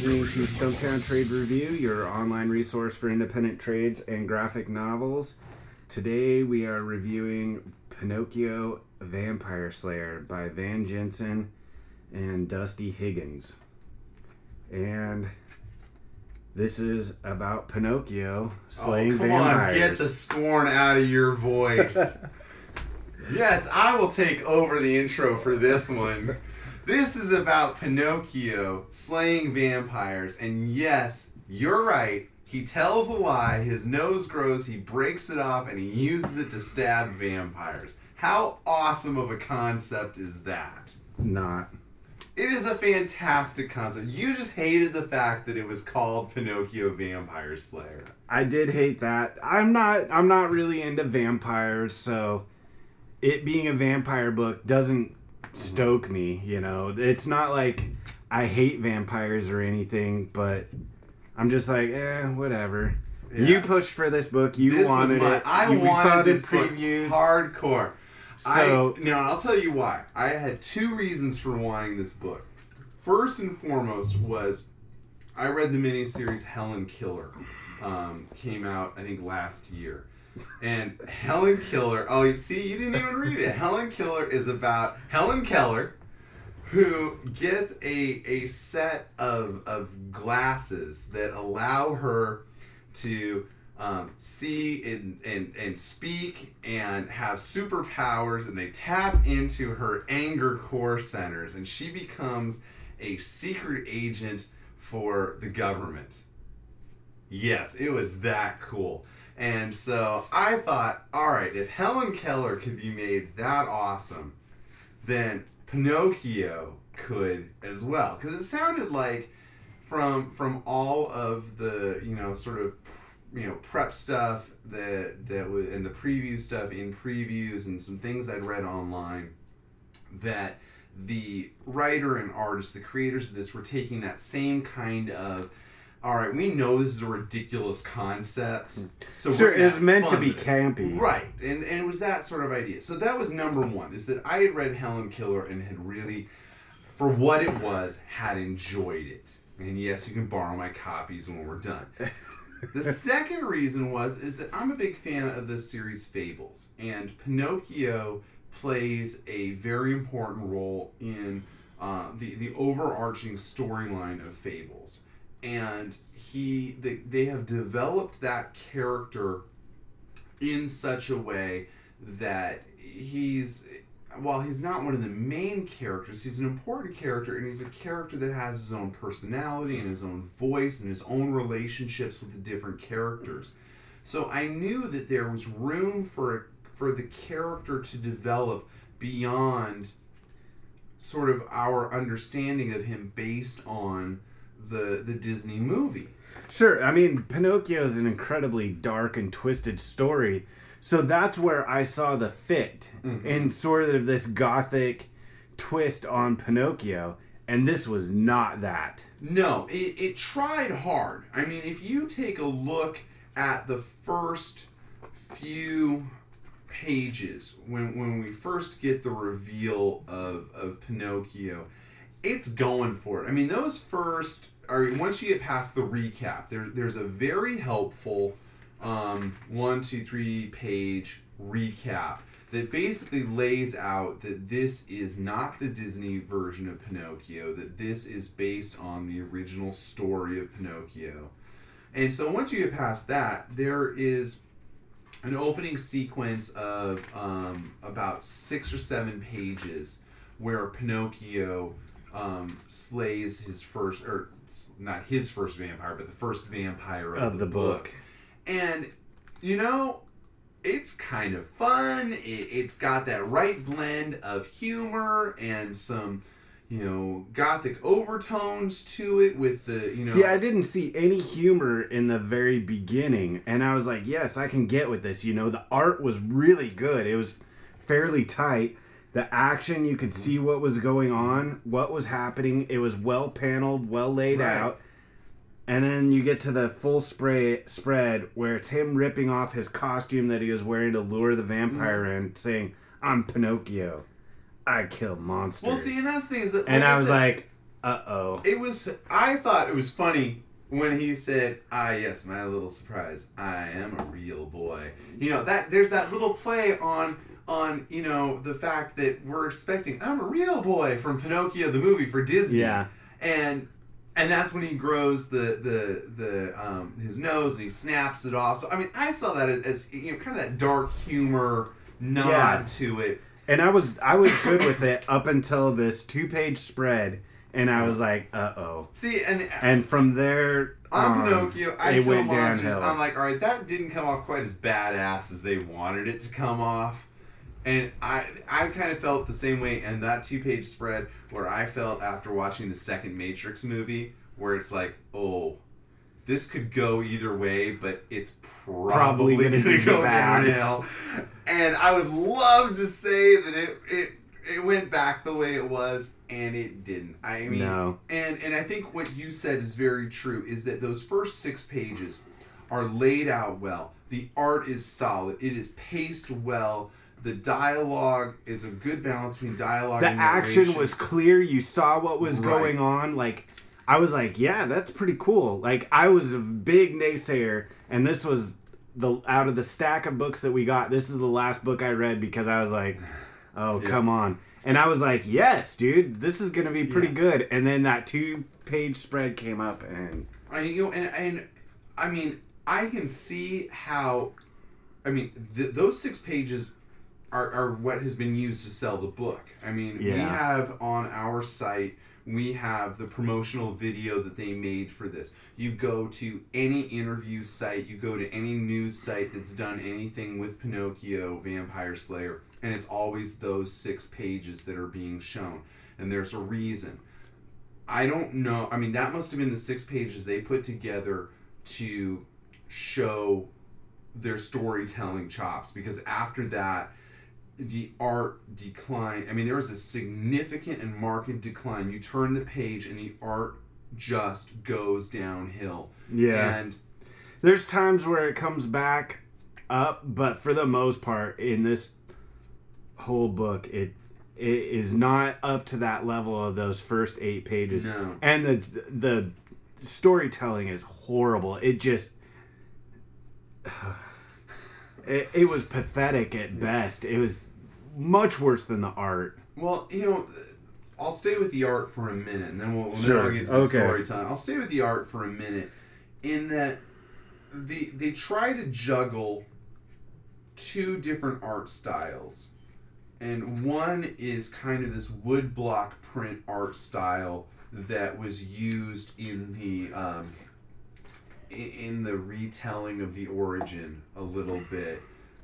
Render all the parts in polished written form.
listening to Stoketown Trade Review, your online resource for independent trades and graphic novels. Today we are reviewing Pinocchio Vampire Slayer by Van Jensen and Dusty Higgins. And this is about Pinocchio slaying vampires. Come on, get the scorn out of your voice. Yes, I will take over the intro for this one. This is about Pinocchio slaying vampires, and yes, you're right. He tells a lie, his nose grows, he breaks it off, and he uses it to stab vampires. How awesome of a concept is that? Not. It is a fantastic concept. You just hated the fact that it was called Pinocchio Vampire Slayer. I did hate that. I'm not really into vampires, so it being a vampire book doesn't stoke me, you know. It's not like I hate vampires or anything, but I'm just like, whatever. Yeah. You pushed for this book. You wanted it. We saw this previews. Hardcore. So now I'll tell you why. I had two reasons for wanting this book. First and foremost was I read the miniseries Helen Keller. Came out I think last year. And Helen Keller, see, you didn't even read it. Helen Keller is about Helen Keller, who gets a set of glasses that allow her to see and speak and have superpowers, and they tap into her anger core centers, and she becomes a secret agent for the government. Yes, it was that cool. And so I thought, all right, if Helen Keller could be made that awesome, then Pinocchio could as well. Because it sounded like from all of the, prep stuff that was, and the preview stuff in previews and some things I'd read online, that the writer and artist, the creators of this, were taking that same kind of, all right, we know this is a ridiculous concept. So sure, it was meant to be campy. Right, and it was that sort of idea. So that was number one, is that I had read Helen Keller and had really, for what it was, had enjoyed it. And yes, you can borrow my copies when we're done. The second reason is that I'm a big fan of the series Fables. And Pinocchio plays a very important role in the overarching storyline of Fables. And they have developed that character in such a way that while he's not one of the main characters, he's an important character, and he's a character that has his own personality and his own voice and his own relationships with the different characters. So I knew that there was room for the character to develop beyond sort of our understanding of him based on the Disney movie. Sure, I mean, Pinocchio is an incredibly dark and twisted story, so that's where I saw the fit in sort of this gothic twist on Pinocchio, and this was not that. No, it tried hard. I mean, if you take a look at the first few pages, when we first get the reveal of Pinocchio, it's going for it. I mean, those first, once you get past the recap, there's a very helpful 1, 2, 3 page recap that basically lays out that this is not the Disney version of Pinocchio, that this is based on the original story of Pinocchio. And so once you get past that, there is an opening sequence of about 6 or 7 pages where Pinocchio slays his first, or not his first vampire, but the first vampire of the book. And, it's kind of fun. It's got that right blend of humor and some, gothic overtones to it with the, See, I didn't see any humor in the very beginning, and I was like, yes, I can get with this. The art was really good. It was fairly tight. The action, you could see what was going on, what was happening. It was well paneled, well laid out. And then you get to the full spread where it's him ripping off his costume that he was wearing to lure the vampire in, saying, "I'm Pinocchio. I kill monsters." Well, see, and that's the thing is that... And I was like, Uh-oh. I thought it was funny when he said, "Ah, yes, my little surprise. I am a real boy." You know, that there's that little play on you know, the fact that we're expecting I'm a real boy from Pinocchio the movie for Disney. Yeah. And that's when he grows the his nose and he snaps it off. So I mean, I saw that as you know, kind of that dark humor nod to it. And I was good with it up until this 2-page spread, and I was like, uh-oh. See, and from there on Pinocchio, I it Kill went Monsters. downhill. I'm like, all right, that didn't come off quite as badass as they wanted it to come off. And I kind of felt the same way in that 2-page spread where I felt after watching the second Matrix movie, where it's like, oh, this could go either way, but it's probably going to go downhill. And I would love to say that it went back the way it was, and it didn't. I mean, no. And I think what you said is very true, is that those first 6 pages are laid out well. The art is solid. It is paced well. The dialogue is a good balance between dialogue and narration. Action was clear. You saw what was going on. Like, I was like, yeah, that's pretty cool. Like, I was a big naysayer, and this was out of the stack of books that we got, this is the last book I read because I was like, oh, come on. And I was like, yes, dude, this is going to be pretty good. And then that 2-page spread came up, and I mean, I can see how, I mean, those 6 pages are what has been used to sell the book. I mean, we have on our site, we have the promotional video that they made for this. You go to any interview site, you go to any news site that's done anything with Pinocchio, Vampire Slayer, and it's always those 6 pages that are being shown. And there's a reason. I don't know. I mean, that must have been the 6 pages they put together to show their storytelling chops, because after that, the art declined. I mean, there was a significant and marked decline. You turn the page and the art just goes downhill. Yeah. And there's times where it comes back up, but for the most part, in this whole book, it is not up to that level of those first 8 pages. No. And the storytelling is horrible. It just... It was pathetic at best. It was much worse than the art. Well, you know, I'll stay with the art for a minute, and then I'll get to the storytelling. I'll stay with the art for a minute, in that they try to juggle 2 different art styles, and one is kind of this woodblock print art style that was used in the retelling of the origin a little bit.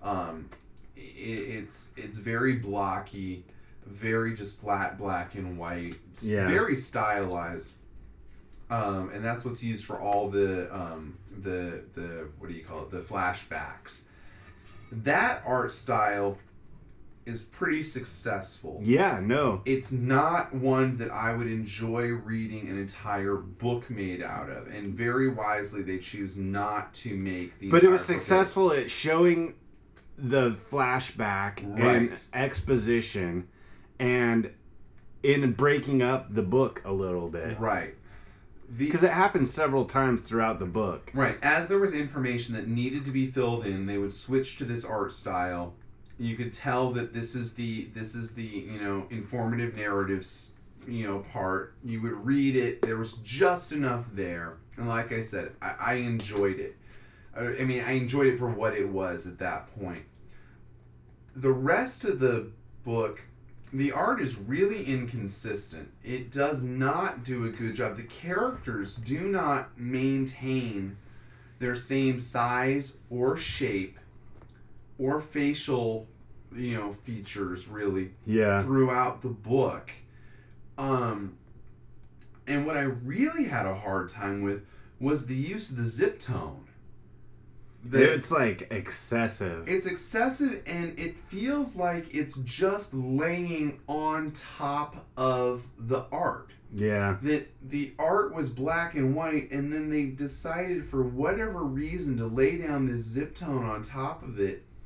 It's very blocky, very just flat black and white, very stylized, and that's what's used for all the what do you call it, the flashbacks. That art style is pretty successful. Yeah, no. It's not one that I would enjoy reading an entire book made out of, and very wisely they choose not to make the But it was successful at showing the flashback and exposition, and in breaking up the book a little bit. Right. Because it happened several times throughout the book. Right. As there was information that needed to be filled in, they would switch to this art style. You could tell that this is the you know, informative narratives, you know, part. You would read it. There was just enough there, and like I said, I enjoyed it. I mean, I enjoyed it for what it was at that point. The rest of the book, the art is really inconsistent. It does not do a good job. The characters do not maintain their same size or shape or facial, you know, features, really, throughout the book. And what I really had a hard time with was the use of the zip tone. It's like excessive. It's excessive, and it feels like it's just laying on top of the art. Yeah. That the art was black and white, and then they decided for whatever reason to lay down this zip tone on top of it.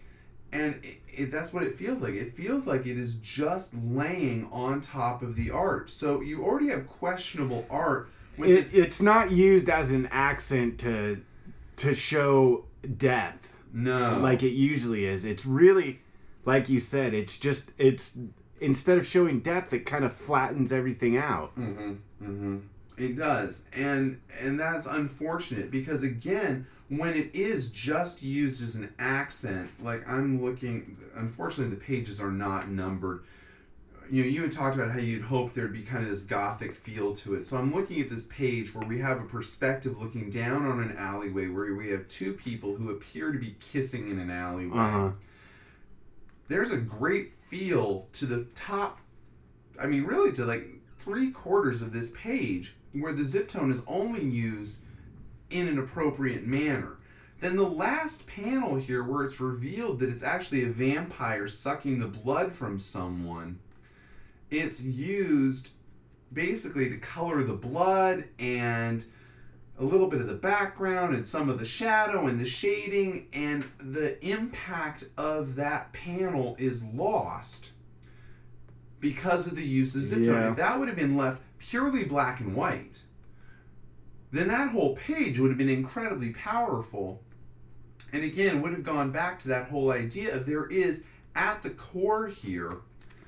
And that's what it feels like. It feels like it is just laying on top of the art. So you already have questionable art. It's not used as an accent to show depth. No. Like it usually is. It's really, like you said, it's instead of showing depth, it kind of flattens everything out. Mm-hmm. Mm-hmm. It does. And that's unfortunate because, again, when it is just used as an accent, like I'm looking, unfortunately the pages are not numbered. You know, you had talked about how you'd hoped there'd be kind of this gothic feel to it. So I'm looking at this page where we have a perspective looking down on an alleyway where we have two people who appear to be kissing in an alleyway. Uh-huh. There's a great feel to the top, I mean, really to like 3/4 of this page where the zip tone is only used in an appropriate manner. Then the last panel here where it's revealed that it's actually a vampire sucking the blood from someone, it's used basically to color the blood and a little bit of the background and some of the shadow and the shading, and the impact of that panel is lost because of the use of zip tone. Yeah. If that would have been left purely black and white, then that whole page would have been incredibly powerful. And again, would have gone back to that whole idea of there is, at the core here,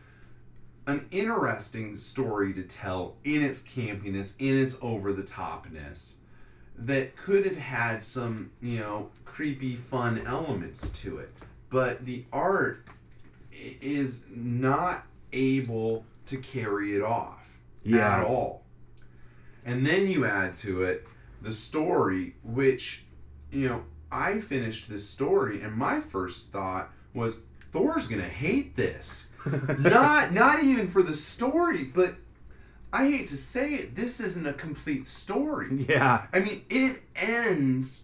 an interesting story to tell in its campiness, in its over-the-topness, that could have had some, you know, creepy, fun elements to it. But the art is not able to carry it off at all. And then you add to it the story, which, you know, I finished this story and my first thought was, Thor's gonna hate this. not even for the story, but I hate to say it, this isn't a complete story. Yeah. I mean, it ends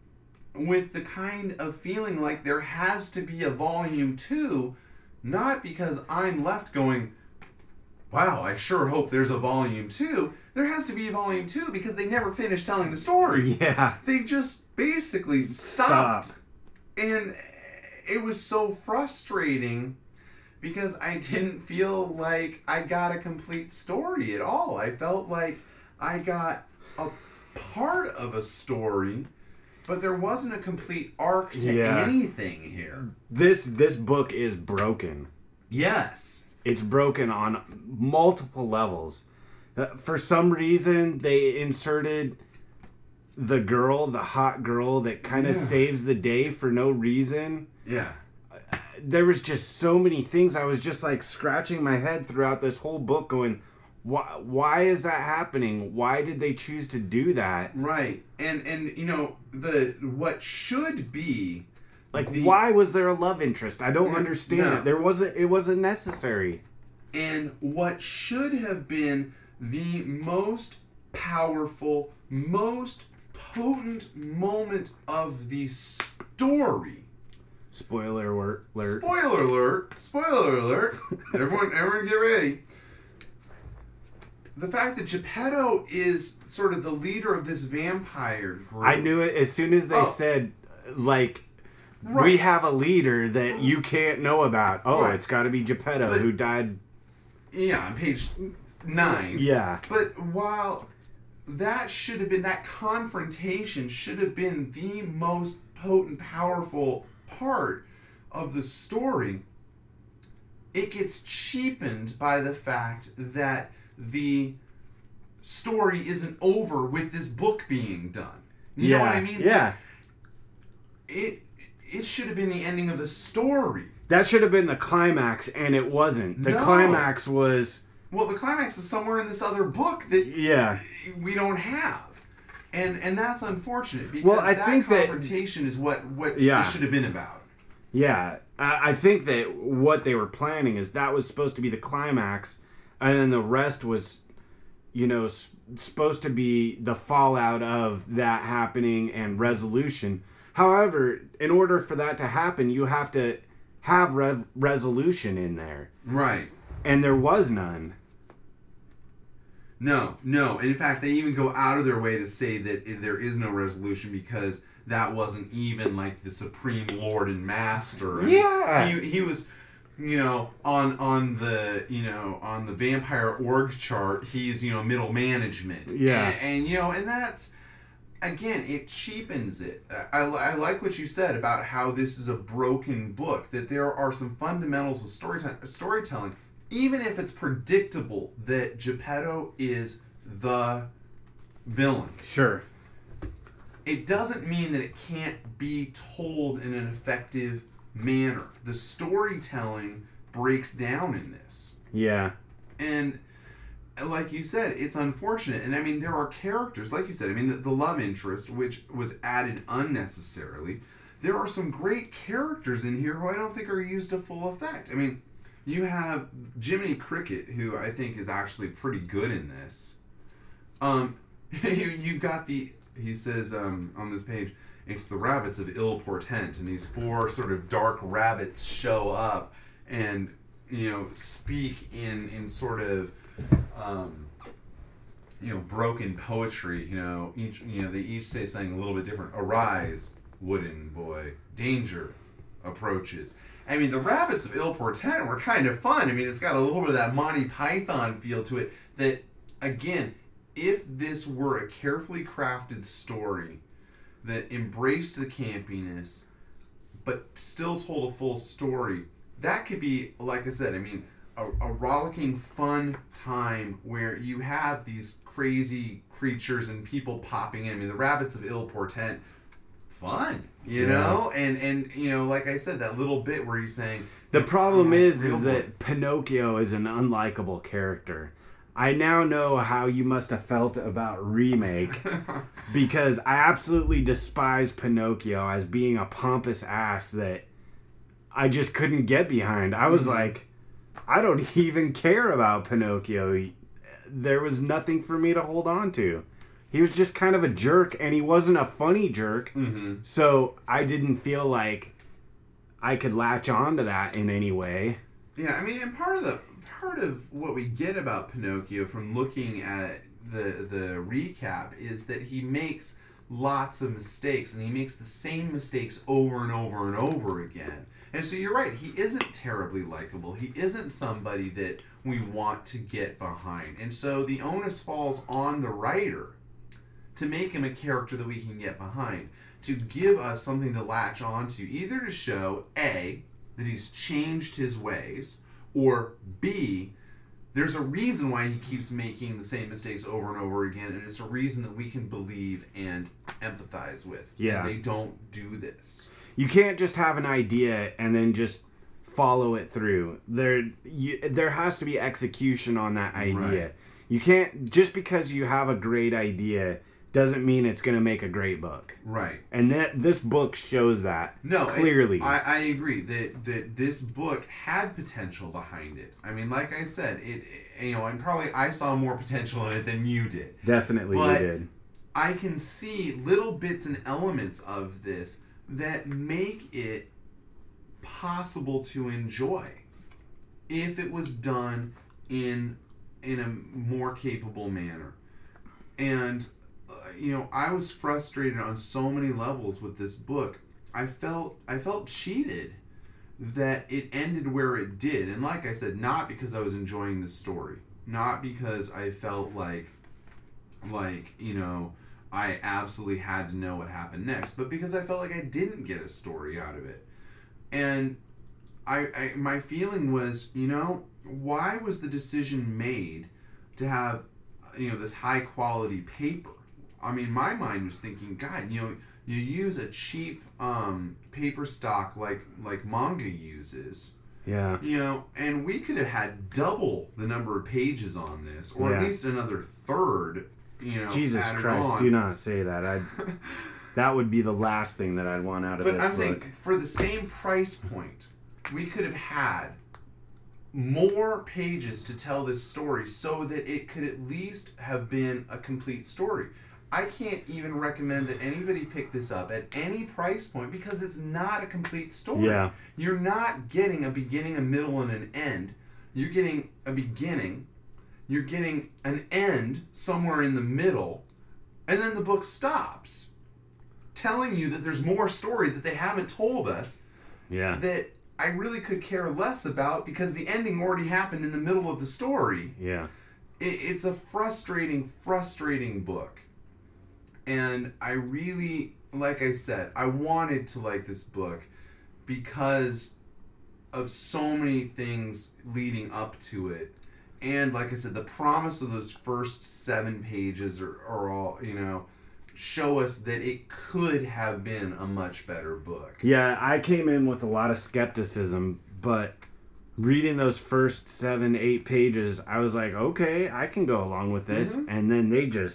with the kind of feeling like there has to be a volume 2, not because I'm left going, wow, I sure hope there's a volume 2. There has to be a volume 2 because they never finished telling the story. Yeah. They just basically stopped. And it was so frustrating because I didn't feel like I got a complete story at all. I felt like I got a part of a story, but there wasn't a complete arc to anything here. This book is broken. Yes. It's broken on multiple levels. For some reason, they inserted the hot girl that kind of saves the day for no reason. Yeah. There was just so many things. I was just like scratching my head throughout this whole book going, why is that happening? Why did they choose to do that? Right. And you know, what should be like, why was there a love interest? I don't understand it. It wasn't necessary. And what should have been the most powerful, most potent moment of the story. Spoiler alert. Spoiler alert. Spoiler alert. Everyone get ready. The fact that Geppetto is sort of the leader of this vampire group. I knew it as soon as they said, like, we have a leader that you can't know about. Oh, it's got to be Geppetto, who died. Yeah, on page 9. Yeah. But while that should have been, that confrontation should have been the most potent, powerful part of the story, it gets cheapened by the fact that the story isn't over with this book being done. You know what I mean? Yeah. It should have been the ending of the story. That should have been the climax, and it wasn't. The climax was... Well, the climax is somewhere in this other book that we don't have. And that's unfortunate, because I think confrontation is what this should have been about. Yeah. I think that what they were planning is that was supposed to be the climax, and then the rest was, you know, supposed to be the fallout of that happening and resolution. However, in order for that to happen, you have to have resolution in there. Right. And there was none. No. And in fact, they even go out of their way to say that there is no resolution because that wasn't even like the supreme lord and master. Yeah. He was, on the vampire org chart, he's, middle management. Yeah. And that's, again, it cheapens it. I like what you said about how this is a broken book, that there are some fundamentals of storytelling, even if it's predictable that Geppetto is the villain. Sure. It doesn't mean that it can't be told in an effective manner. The storytelling breaks down in this. Yeah. And like you said, it's unfortunate. And I mean, there are characters, like you said, I mean, the love interest, which was added unnecessarily. There are some great characters in here who I don't think are used to full effect. I mean, you have Jiminy Cricket, who I think is actually pretty good in this. You've got he says on this page, it's the rabbits of ill portent, and these 4 sort of dark rabbits show up and, speak in sort of, broken poetry. They each say something a little bit different. Arise, wooden boy, danger approaches. I mean, the rabbits of ill portent were kind of fun. I mean, it's got a little bit of that Monty Python feel to it that, again, if this were a carefully crafted story that embraced the campiness but still told a full story, that could be, like I said, I mean, a rollicking, fun time where you have these crazy creatures and people popping in. I mean, the rabbits of ill portent, fun, know? And like I said, that little bit where he's saying... The problem is that Pinocchio is an unlikable character. I now know how you must have felt about Remake, because I absolutely despise Pinocchio as being a pompous ass that I just couldn't get behind. I was like, I don't even care about Pinocchio. There was nothing for me to hold on to. He was just kind of a jerk, and he wasn't a funny jerk, so I didn't feel like I could latch on to that in any way. Yeah, I mean, and part of what we get about Pinocchio from looking at the recap is that he makes lots of mistakes, and he makes the same mistakes over and over and over again. And so you're right, he isn't terribly likable. He isn't somebody that we want to get behind. And so the onus falls on the writer to make him a character that we can get behind, to give us something to latch onto, either to show, A, that he's changed his ways, or B, there's a reason why he keeps making the same mistakes over and over again, and it's a reason that we can believe and empathize with. Yeah. And they don't do this. You can't just have an idea and then just follow it through. There has to be execution on that idea. Right. You can't, just because you have a great idea doesn't mean it's going to make a great book. Right. And this book shows that clearly. I agree that this book had potential behind it. I mean, like I said, and probably I saw more potential in it than you did. Definitely you did. I can see little bits and elements of this that make it possible to enjoy if it was done in a more capable manner. And I was frustrated on so many levels with this book. I felt cheated that it ended where it did. And like I said, not because I was enjoying the story, not because I felt like I absolutely had to know what happened next, but because I felt like I didn't get a story out of it. And I my feeling was, why was the decision made to have this high quality paper? I mean, my mind was thinking, God, you use a cheap paper stock like manga uses. Yeah. And we could have had double the number of pages on this, or at least another third, Jesus Christ, on. Do not say that. That would be the last thing that I'd want out of this book. But I'm saying, for the same price point, we could have had more pages to tell this story so that it could at least have been a complete story. I can't even recommend that anybody pick this up at any price point because it's not a complete story. Yeah. You're not getting a beginning, a middle, and an end. You're getting a beginning, you're getting an end somewhere in the middle, and then the book stops. telling you that there's more story that they haven't told us. Yeah. That I really could care less about because the ending already happened in the middle of the story. Yeah. It's a frustrating book. And I really, like I said, I wanted to like this book because of so many things leading up to it. And like I said, the promise of those first 7 pages are all, show us that it could have been a much better book. Yeah, I came in with a lot of skepticism, but reading those first 7, 8 pages, I was like, okay, I can go along with this. Mm-hmm. And then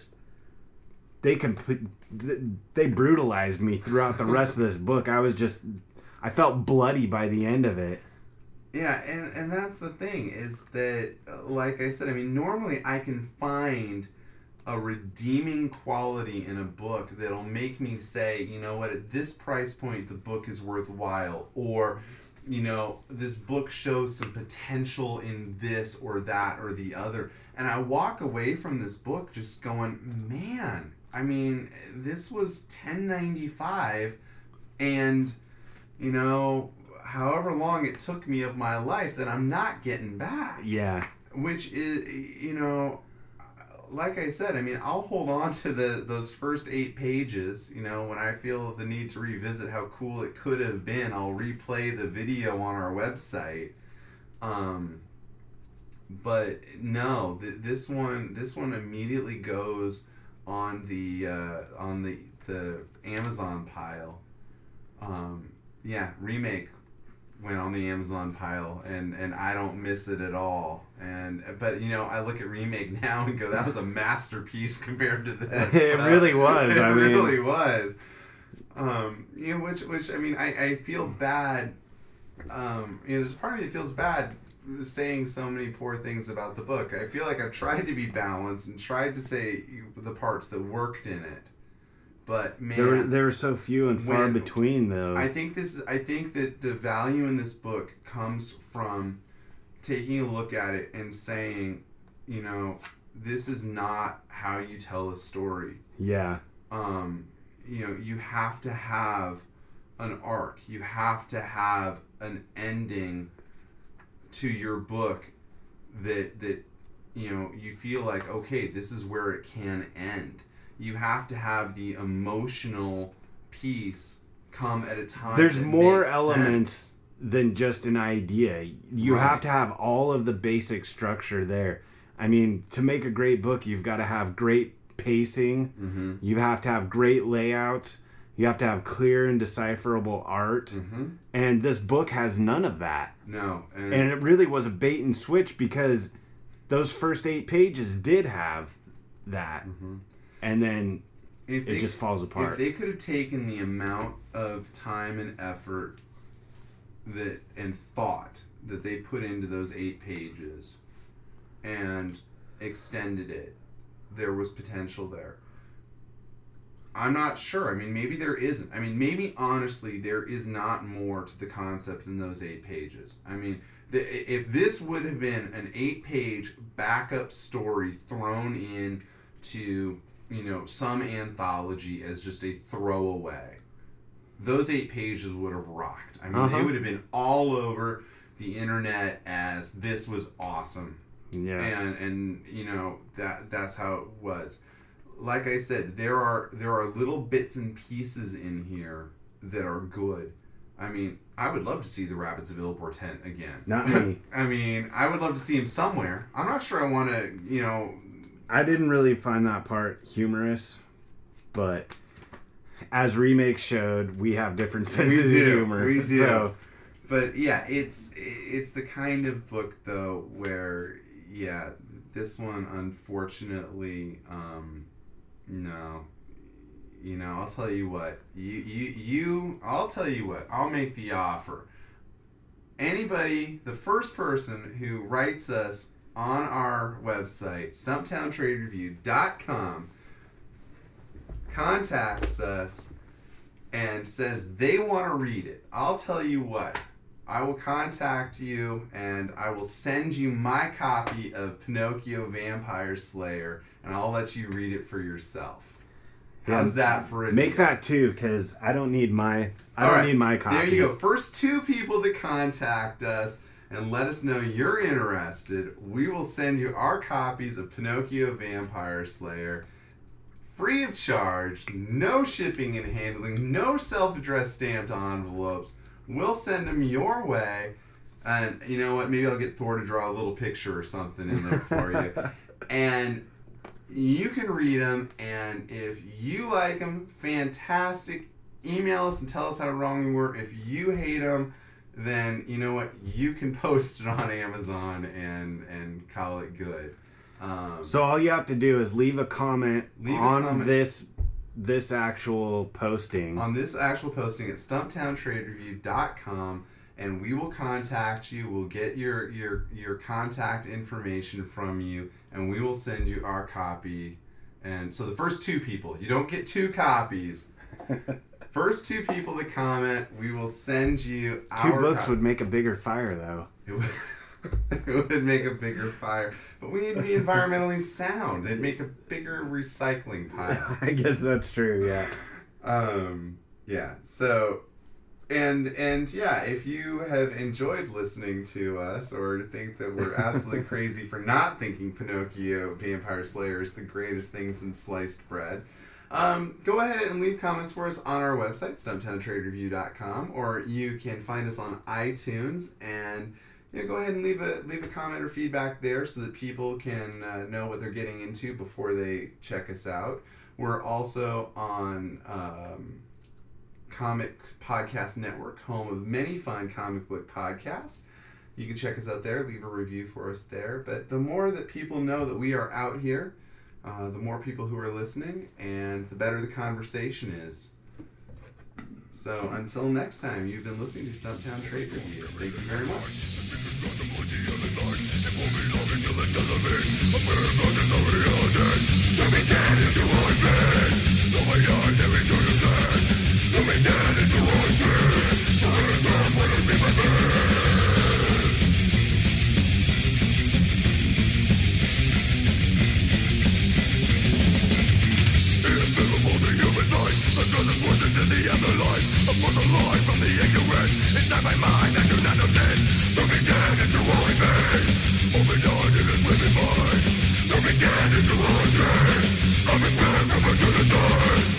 they brutalized me throughout the rest of this book. I felt bloody by the end of it. Yeah, and that's the thing, is that, like I said, I mean, normally I can find a redeeming quality in a book that'll make me say, you know what, at this price point, the book is worthwhile, or, this book shows some potential in this or that or the other. And I walk away from this book just going, man, I mean, this was $10.95, and, however long it took me of my life that I'm not getting back. Yeah. Which is, like I said, I mean, I'll hold on to those first 8 pages, when I feel the need to revisit how cool it could have been. I'll replay the video on our website. But no, this one immediately goes on the Amazon pile. Remake went on the Amazon pile, and I don't miss it at all. But I look at Remake now and go, that was a masterpiece compared to this. It really was. It really was. Which I mean, I feel bad. There's part of me that feels bad saying so many poor things about the book. I feel like I've tried to be balanced and tried to say the parts that worked in it. But man, there were so few and far between, though. I think that the value in this book comes from taking a look at it and saying, this is not how you tell a story. Yeah. You have to have an arc. You have to have an ending to your book that you feel like, okay, this is where it can end. You have to have the emotional piece come at a time. There's more elements than just an idea. You have to have all of the basic structure there. I mean, to make a great book, you've got to have great pacing. Mm-hmm. You have to have great layouts. You have to have clear and decipherable art. Mm-hmm. And this book has none of that. No. And it really was a bait and switch because those first 8 pages did have that. Mm-hmm. And then it just falls apart. If they could have taken the amount of time and effort and thought that they put into those 8 pages and extended it, there was potential there. I'm not sure. I mean, maybe there isn't. I mean, maybe honestly there is not more to the concept than those 8 pages. I mean, if this would have been an 8-page backup story thrown in to some anthology as just a throwaway, those 8 pages would have rocked. I mean, they would have been all over the internet as this was awesome. Yeah. And that's how it was. Like I said, there are little bits and pieces in here that are good. I mean, I would love to see the Rabbits of Il Portent again. Not me. I mean, I would love to see him somewhere. I'm not sure I want to, I didn't really find that part humorous, but as Remake showed, we have different senses of humor. We do. So. But yeah, it's the kind of book though where this one unfortunately no. I'll tell you what. I'll tell you what. I'll make the offer. Anybody, the first person who writes us on our website, stumptowntradereview.com, contacts us and says they want to read it, I'll tell you what. I will contact you and I will send you my copy of Pinocchio Vampire Slayer and I'll let you read it for yourself. How's that for a Make deal? that too, because I don't need my copy. There you go. First 2 people to contact us and let us know you're interested, we will send you our copies of Pinocchio Vampire Slayer free of charge, no shipping and handling, no self-addressed stamped envelopes. We'll send them your way. And you know what? Maybe I'll get Thor to draw a little picture or something in there for you. And you can read them. And if you like them, fantastic. Email us and tell us how wrong we were. If you hate them, then you know what? You can post it on Amazon and call it good. So all you have to do is leave a comment on this actual posting. On this actual posting at stumptowntradereview.com, and we will contact you. We'll get your contact information from you, and we will send you our copy. And so the first 2 people, you don't get 2 copies. First 2 people to comment, we will send you our 2 books would make a bigger fire, though. It would make a bigger fire. But we need to be environmentally sound. It'd make a bigger recycling pile. I guess that's true, yeah. Yeah. So, and yeah, if you have enjoyed listening to us or think that we're absolutely crazy for not thinking Pinocchio Vampire Slayer is the greatest thing since sliced bread, go ahead and leave comments for us on our website, stumptowntradereview.com, or you can find us on iTunes and go ahead and leave a comment or feedback there so that people can know what they're getting into before they check us out. We're also on Comic Podcast Network, home of many fine comic book podcasts. You can check us out there, leave a review for us there. But the more that people know that we are out here, the more people who are listening, and the better the conversation is. So until next time, you've been listening to Stumptown Trade Review. Thank you very much. Inside my mind, I do not know sin. Moving down into holy pain. Moving on in this living mind. Moving down into holy pain. Coming back to the start.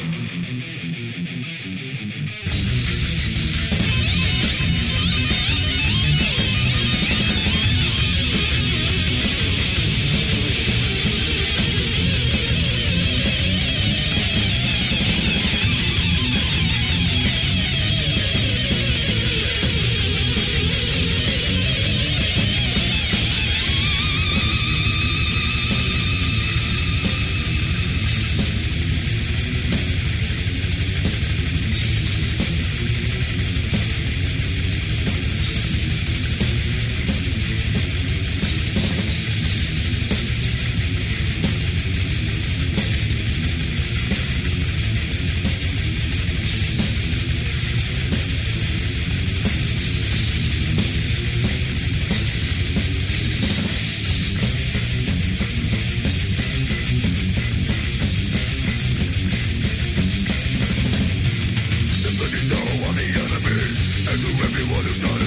So on the enemy, and to everyone who does